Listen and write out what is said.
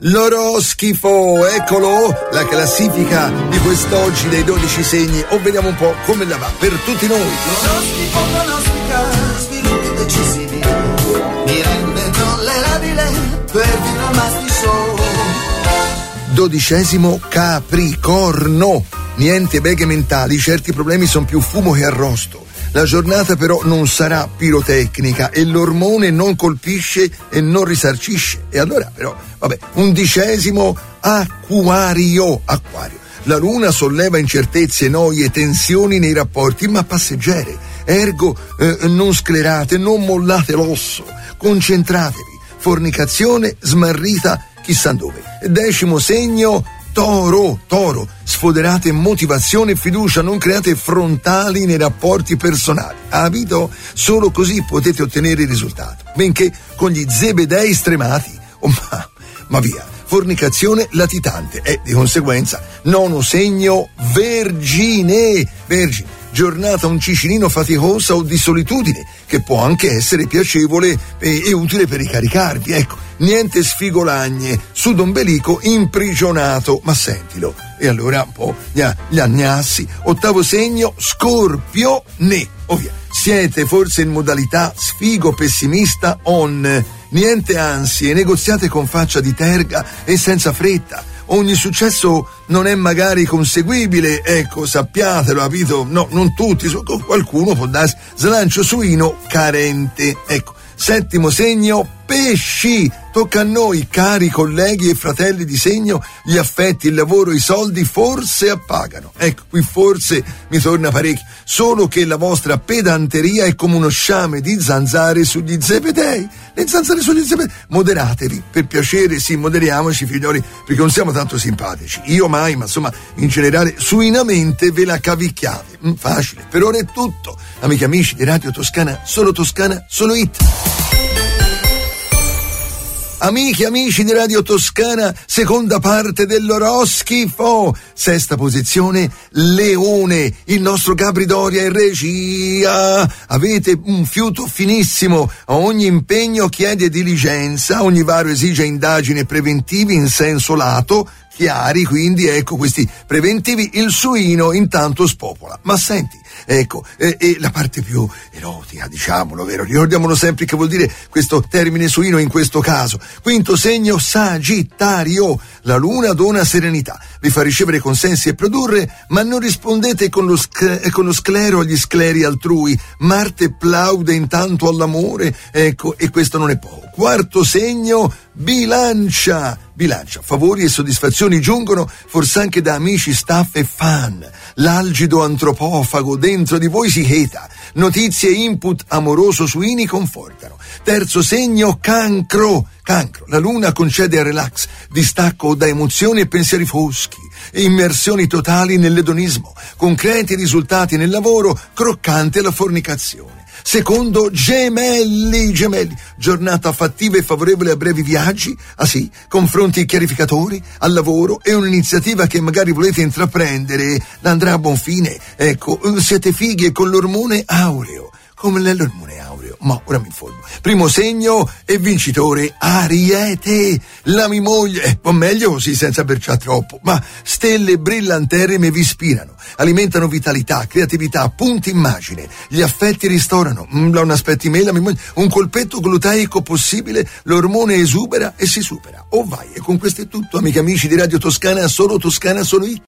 L'oroschifo, eccolo, la classifica di quest'oggi dei 12 segni, o vediamo un po' come la va per tutti noi. L'oroscopo pronostica sviluppi decisivi, mi rende tollerabile per vivere al Masti Show. 12° Capricorno, niente beghe mentali, certi problemi sono più fumo che arrosto. La giornata però non sarà pirotecnica e l'ormone non colpisce e non risarcisce. E allora però, vabbè, 11° Acquario. La luna solleva incertezze, noie, tensioni nei rapporti, ma passeggere. Ergo, non sclerate, non mollate l'osso, concentratevi. Fornicazione smarrita chissà dove. 10° segno Toro, sfoderate motivazione e fiducia, non create frontali nei rapporti personali. Capito? Solo così potete ottenere il risultato. Benché con gli zebedei stremati, ma via. Fornicazione latitante e di conseguenza 9° segno Vergine. Giornata un cicinino faticosa o di solitudine, che può anche essere piacevole e utile per ricaricarvi. Ecco, niente sfigolagne, sudombelico imprigionato, ma sentilo. E allora un po' gli agnassi. 8° segno Scorpione. Via. Siete forse in modalità sfigo pessimista on. Niente ansie, negoziate con faccia di terga e senza fretta. Ogni successo non è magari conseguibile, ecco, sappiatelo, capito? No, non tutti, qualcuno può darsi slancio suino carente. Ecco, 7° segno Pesci. Tocca a noi, cari colleghi e fratelli di segno, gli affetti, il lavoro, i soldi forse appagano. Ecco, qui forse mi torna parecchio, solo che la vostra pedanteria è come uno sciame di zanzare sugli zebedei. Le zanzare sugli zebedei. Moderatevi, per piacere, sì, moderiamoci, figlioli, perché non siamo tanto simpatici. Io mai, ma insomma, in generale, suinamente ve la cavicchiate. Facile. Per ora è tutto. Amiche e amici di Radio Toscana, solo It. Amiche e amici di Radio Toscana, seconda parte dell'oroschifo. 6ª posizione, Leone. Il nostro Gabri Doria in regia. Avete un fiuto finissimo. A ogni impegno chiede diligenza, ogni varo esige indagini preventivi in senso lato, chiari, quindi ecco questi preventivi. Il suino intanto spopola. Ma senti, ecco, e la parte più erotica, diciamolo, vero? Ricordiamolo sempre che vuol dire questo termine suino in questo caso. 5° segno Sagittario. La luna dona serenità, vi fa ricevere consensi e produrre, ma non rispondete con lo sclero agli scleri altrui. Marte plaude intanto all'amore, ecco, e questo non è poco. 4° segno Bilancia. Favori e soddisfazioni giungono forse anche da amici, staff e fan. L'algido antropofago dentro di voi si cheta. Notizie e input amoroso suini confortano. 3° segno Cancro. La luna concede relax, distacco da emozioni e pensieri foschi, immersioni totali nell'edonismo, concreti risultati nel lavoro, croccante la fornicazione. 2° Gemelli, giornata fattiva e favorevole a brevi viaggi, confronti chiarificatori, al lavoro e un'iniziativa che magari volete intraprendere, andrà a buon fine, ecco, siete fighi e con l'ormone aureo. Come l'ormone aureo? Ma ora mi informo. 1° segno e vincitore Ariete. La mia moglie, o meglio così senza berciare troppo, ma stelle brillanterrime vi ispirano, alimentano vitalità, creatività, punti immagine, gli affetti ristorano, non aspetti me, la mia moglie, un colpetto gluteico possibile, l'ormone esubera e si supera. Oh vai, e con questo è tutto, amiche e amici di Radio Toscana, solo It.